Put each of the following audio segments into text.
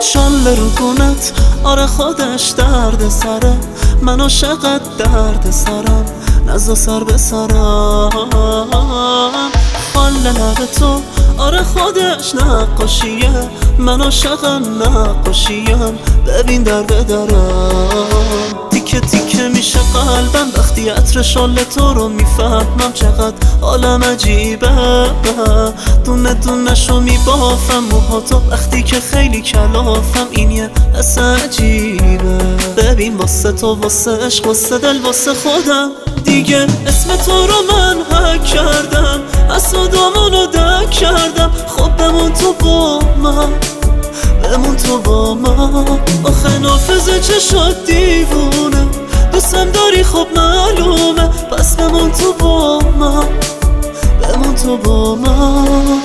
شاله رو گونت آره خودش درد سره، من عاشقت درد سرم، نزا سر به سرم. خاله لب تو آره خودش نقاشیه، من عاشقم نقاشیم، ببین در به درم. تیکه تیکه میشه قلبم وقتی عطر شاله تو رو میفهمم، چقدر عالم عجیبه. دونه دونه شو میبافم موهاتو وقتی که خیلی کلافم، این یه حس عجیبه. ببین واسه تو، واسه عشق، واسه دل، واسه خودم دیگه اسم تو رو من حک کردم، اسودامونو دک کردم. خب بمون تو با من، بمون تو با من. آخه نافذه چه شد دیوونه، دوستم داری خب معلومه، پس بمون تو با من، بمون تو با من.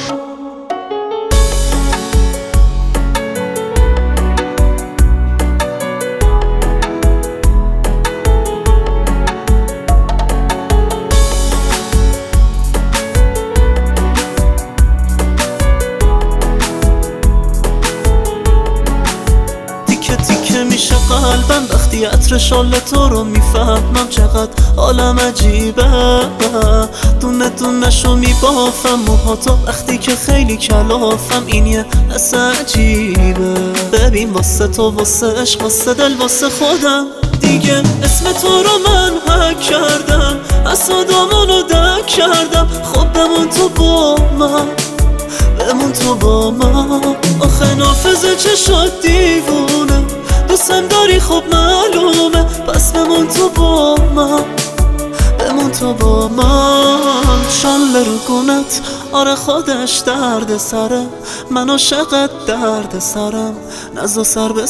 میشه قلبم وقتی عطر شاله تو رو میفهمم، چقدر عالم عجیبه. دونه دونه شو میبافم موهاتو وقتی که خیلی کلافم، این یه حس عجیبه. ببین واسه تو، واسه عشق، واسه دل، واسه خودم دیگه اسم تو رو من حک کردم، اسودامونو دک کردم. خب بمون تو با من، بمون تو با من. آخه نافذه چه شد دیوونه، دوستم داری خب معلومه، پس بمون تو با من، بمون تو با من. شاله رو گونت آره خودش درد سره، من عاشقت درد سرم، نزا سر به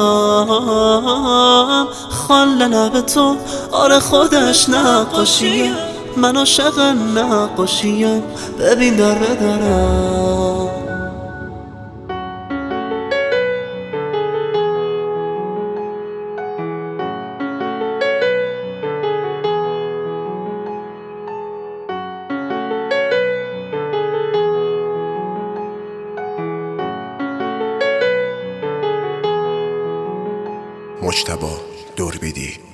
سرم. خاله لب تو آره خودش نقاشیه، من عاشق نقاشیم، ببین در به درم. مجتبی دوربیدی.